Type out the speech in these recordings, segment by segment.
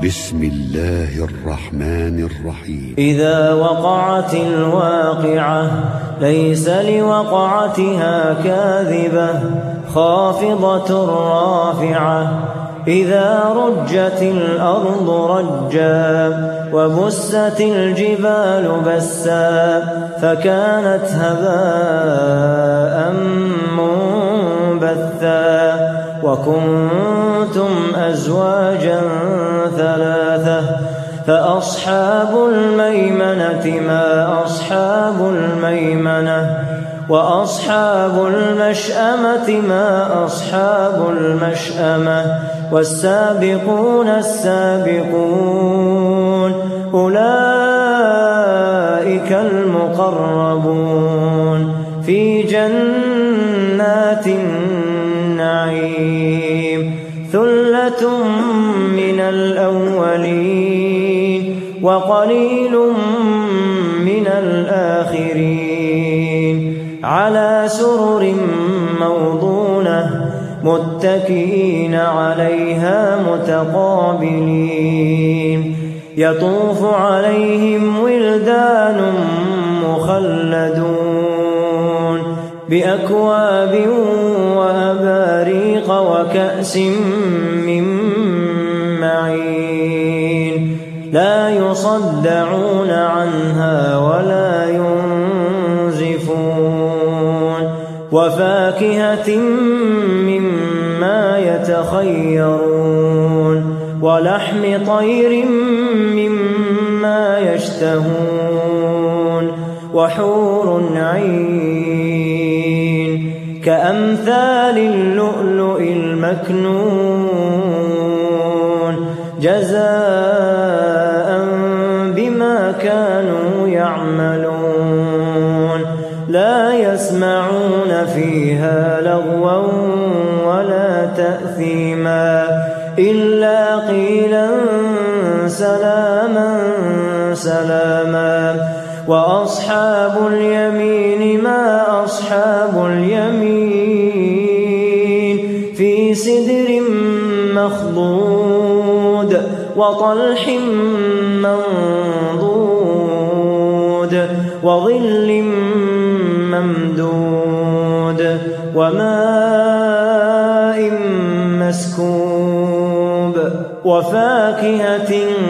بسم الله الرحمن الرحيم. إذا وقعت الواقعة ليس لوقعتها كاذبة خافضة رافعة إذا رجت الأرض رجا وبست الجبال بسا فكانت هباء منبثا وكنتم أزواجا ثلاثة فأصحاب الميمنة ما أصحاب الميمنة وأصحاب المشأمة ما أصحاب المشأمة والسابقون السابقون أولئك المقربون في جنات النعيم ثلة من الأولين وقليل من الآخرين على سرر موضونة متكئين عليها متقابلين يطوف عليهم ولدان مخلدون بأكواب وأباريق وكأس من معين لا يصدعون عنها ولا ينزفون وفاكهة مما يتخيرون ولحم طير مما يشتهون وحور عين كأمثال اللؤلؤ المكنون جزاء بما كانوا يعملون لا يسمعون فيها لغوا ولا تأثيما إلا قيلا سلاما سلاما وأصحاب اليمين ما أصحاب اليمين في سدر مخضود وطلح منضود وظل ممدود وماء مسكوب وفاكهة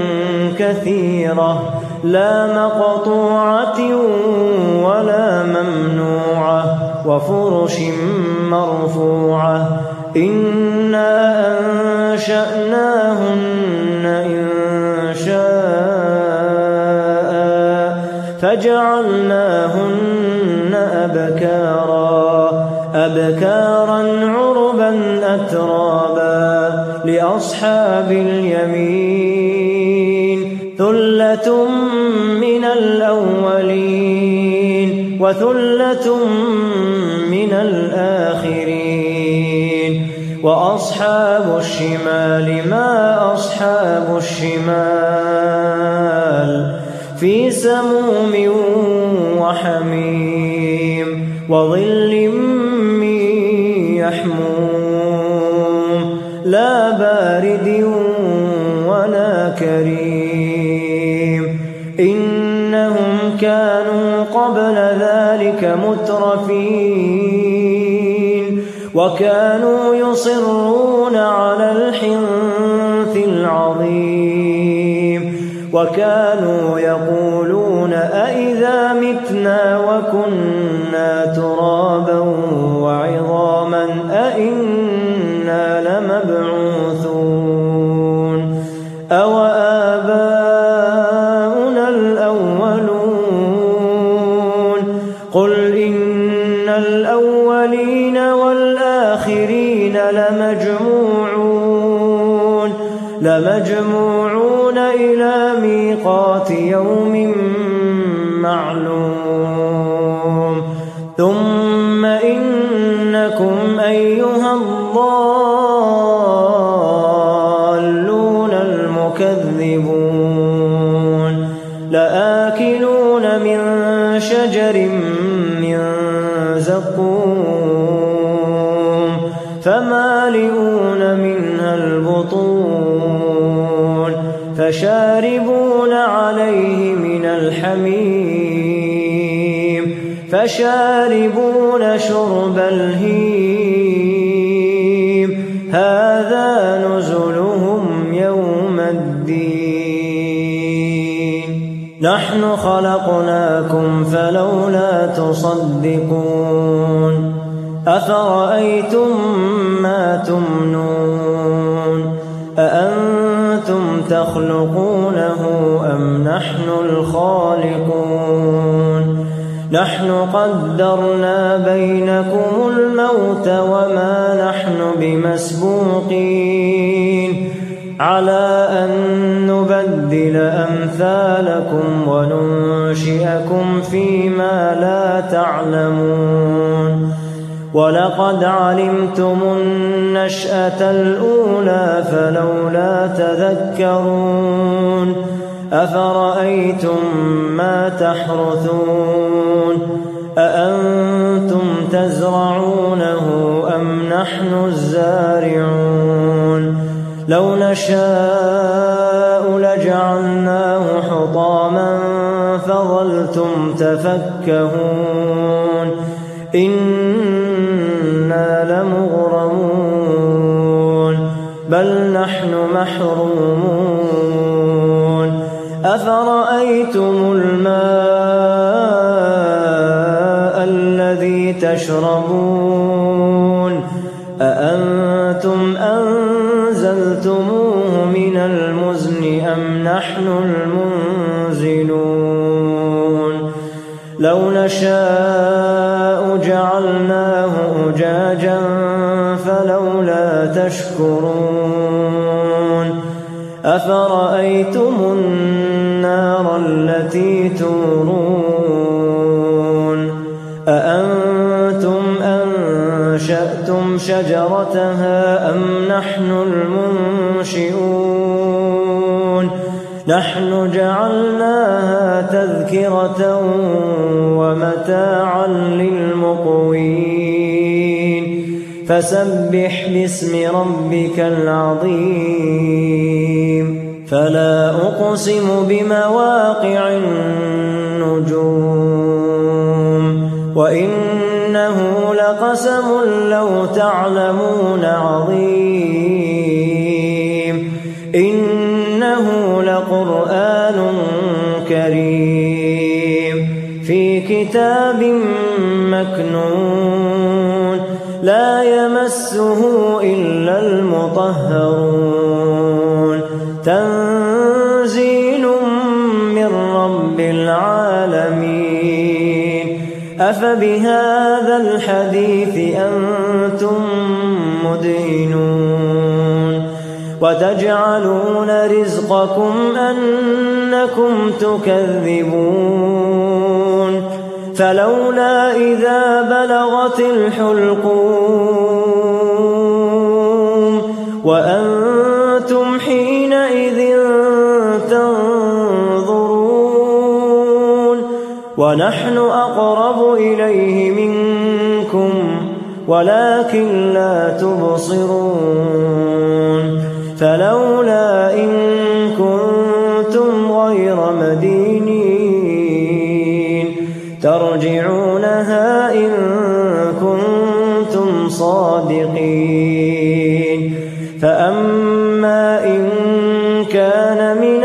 كثيرة لا مقطوعة ولا ممنوعة وفرش مرفوعة إنا أنشأناهن إنشاء فجعلناهن أبكارا عربا أترابا لأصحاب اليمين ثلة من الأولين وثلة من الآخرين وأصحاب الشمال ما أصحاب الشمال في سموم وحميم وظل من يحموم لا بارد ولا كريم إنهم كانوا قبل ذلك مترفين وكانوا يصرون على الحنث العظيم وكانوا يقولون أئذا متنا وكنا ترابا وعظاما أئنا لمبعوثون أو آباؤنا الأولون قل إن الأولين والآخرين لمجموعون إلى ميقات يوم معلوم ثم إنكم أيها الضالون المكذبون لآكلون من شجر من زقوم فمالئون منها البطون فشاربون عليه من الحميم فشاربون شرب الهيم هذا نزلهم يوم الدين نحن خلقناكم فلولا تصدقون أفرأيتم ما تمنون أأنتم تخلقونه أم نحن الخالقون نحن قدرنا بينكم الموت وما نحن بمسبوقين على أن نبدل أمثالكم وننشئكم فيما لا تعلمون ولقد علمتم النشأة الأولى فلولا تذكرون أفرأيتم ما تحرثون أأنتم تزرعونه أم نحن الزارعون لو نشاء لجعلناه حطاما فظلتم تفكهون إنا لمغرمون بل نحن محرومون أفرأيتم الماء الذي تشربون أأنتم أنزلتموه من المزن أم نحن المنزلون لو نشاء جعلناه أجاجا فلولا تشكرون أفرأيتم النار التي تورون أأنتم أنشأتم شجرتها أم نحن المنشئون نحن جعلناها تذكرة ومتاعا للمقوين فسبح باسم ربك العظيم فلا أقسم بمواقع النجوم وإنه لقسم لو تعلمون عظيم إنه لقرآن كريم في كتاب مكنون لا يمسه إلا المطهرون تنزيل من رب العالمين أفبهذا الحديث أنتم مدهنون وتجعلون رزقكم أنكم تكذبون فلولا إذا بلغت الحلقوم وأنتم حينئذ تنظرون ونحن أقرب إليه منكم ولكن لا تبصرون فلولا إن كنتم غير مدينين ترجعونها إن كنتم صادقين فأما إن كان من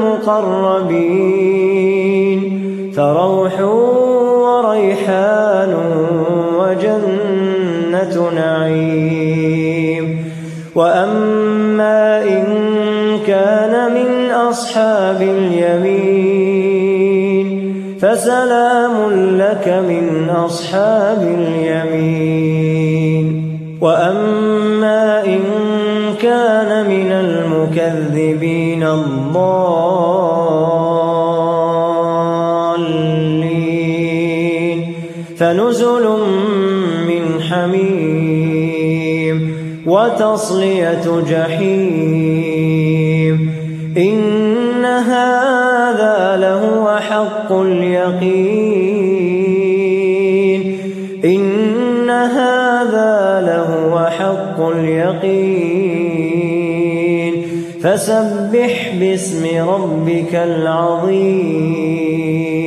المقربين فروح وريحان وجنة نعيم وأما إن كان من أصحاب اليمين فسلام لك من أصحاب اليمين وأما إن كان من المكذبين الضالين فنزل من حميم وتصلية جحيم إن هذا لهو حق اليقين إن هذا لهو حق اليقين فسبح باسم ربك العظيم.